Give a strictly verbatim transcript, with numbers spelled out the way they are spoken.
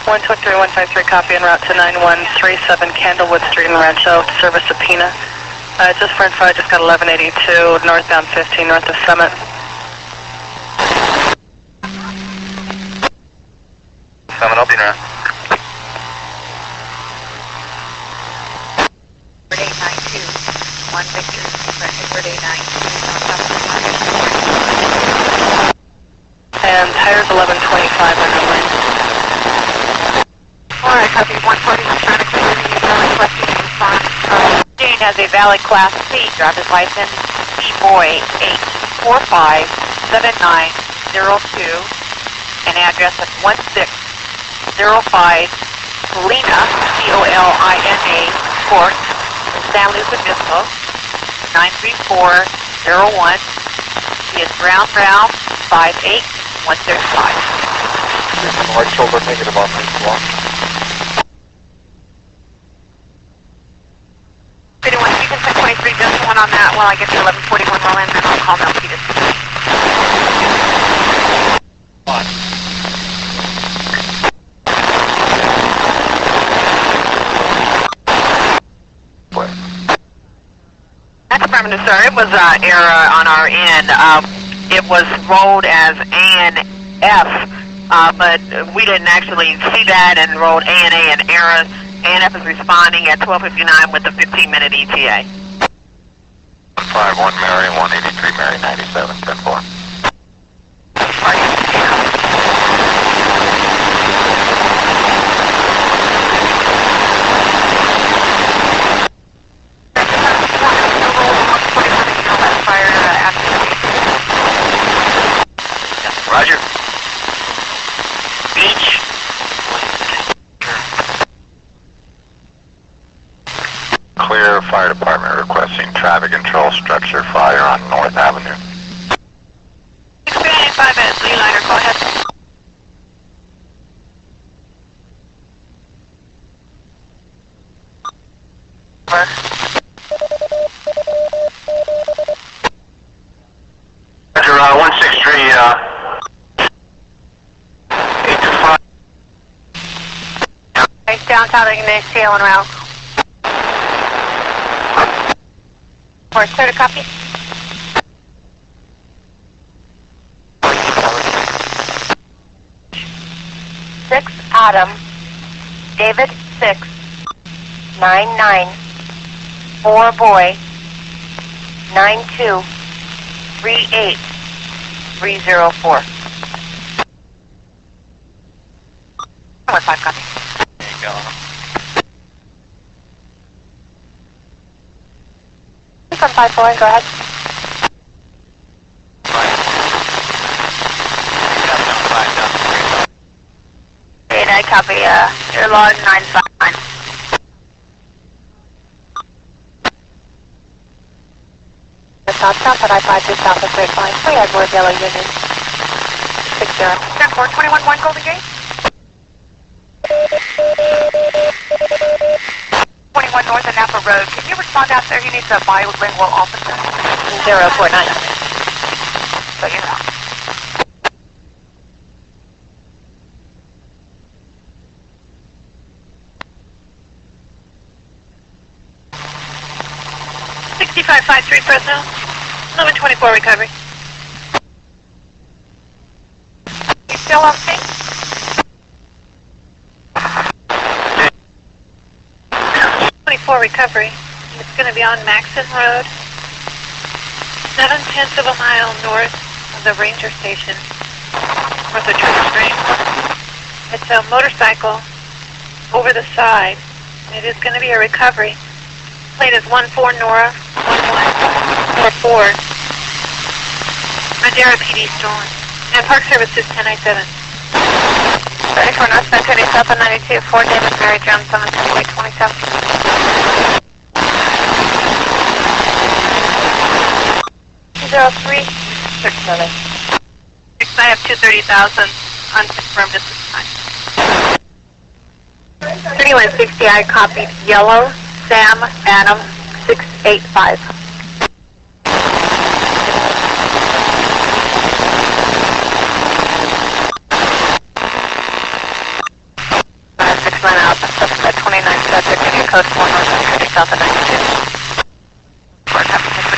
one two three one five three, copy en route to nine one three seven Candlewood Street in Rancho to service subpoena. Uh, just for info, I just got eleven eighty-two, northbound fifteen, north of Summit. Summit, open around. eight nine two, one Victor, Edward eight nine two, and tires eleven twenty-five on the line. Alright, copy one forty, trying to clear the valid question in response. Jane has a valid Class C driver's license, B-Boy eight four five seven nine zero two, and address at one six zero five Colina, C O L I N A, Court, San Luis Obispo, nine three four zero one. He is Brown Brown, five eight one six five. Right shoulder negative on this block. thirty-one, you can set twenty-three, just one on that while I get the eleven forty-one roll in, then I'll call Milpitas. One. That's affirmative, sir. It was uh, error on our end. Uh, it was rolled as A and F, uh, but we didn't actually see that and rolled A and A and error. A and F is responding at twelve fifty-nine with the fifteen minute E T A. one five one Mary, one eighty-three Mary, ninety-seven, ten four. Roger. Beach. Clear, fire department requesting traffic control structure fire on North Avenue. six three nine five minutes, Lee Liner, go ahead. Over. Roger, uh, one six three, uh, eight two five. Nice downtown, Ignace, sailing around. Or clear to copy. Six Adam, David six, nine nine, four boy, nine two, three eight, three zero four. One five copy. There you go. From five four, go ahead. Eight, I copy, uh, your log nine five nine. The south south at I five two south of Grapevine, three Edward Yellow Union. Six zero. ten four, twenty-one one Golden Gate. twenty-one North and Napa Road. Can you respond out there? He needs a bilingual officer. zero four nine. So you're out. sixty-five five three Fresno. eleven twenty-four recovery. You still on sync? twenty-four recovery. It's going to be on Maxon Road, seven tenths of a mile north of the ranger station, north of Church Stream. It's a motorcycle over the side. It is going to be a recovery. Plate is one four Nora, one one four four. Madera P D stolen. And Park Service is ten ninety-seven. thirty-four North, ten twenty-seven, ninety-two, four David Mary John, seven ten twenty-seven. Zero three six seven. I have two thirty thousand unconfirmed at this time. thirty-one sixty, I copied yellow, Sam, Adam, six eight five. code four north, south of ninety-two. Report, have a